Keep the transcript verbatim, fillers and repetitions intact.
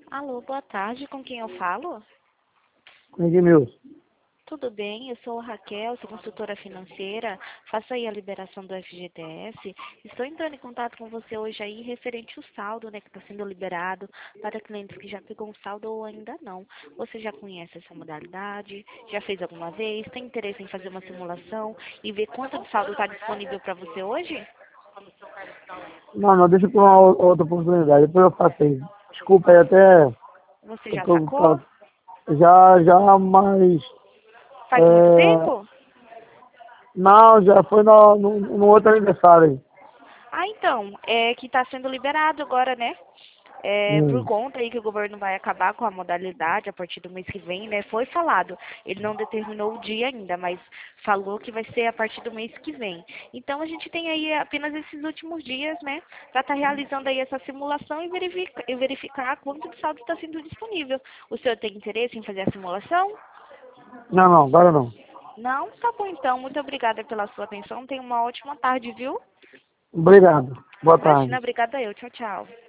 Alô, boa tarde, com quem eu falo? Edmilson. Tudo bem, eu sou a Raquel, sou consultora financeira, faço aí a liberação do F G T S. Estou entrando em contato com você hoje aí referente ao saldo, né, que está sendo liberado para clientes que já pegou um saldo ou ainda não. Você já conhece essa modalidade? Já fez alguma vez? Tem interesse em fazer uma simulação e ver quanto de saldo está disponível para você hoje? Não, não, deixa para uma ou- outra oportunidade, depois eu faço aí. Desculpa aí até. Você Eu já tô, sacou? tá- já, já, mas. Faz muito É, tempo? não, já foi no, no, no outro aniversário aí. Ah, então, é que está sendo liberado agora, né? É, por Hum. conta aí que o governo vai acabar com a modalidade a partir do mês que vem, né? Foi falado. Ele não determinou o dia ainda, mas falou que vai ser a partir do mês que vem. Então a gente tem aí apenas esses últimos dias, né? Para estar realizando aí essa simulação e, verifica, e verificar quanto de saldo está sendo disponível. O senhor tem interesse em fazer a simulação? Não, não, agora não. Não? Tá bom então. Muito obrigada pela sua atenção. Tenha uma ótima tarde, viu? Obrigado. Boa Imagina, tarde. obrigada eu. Tchau, tchau.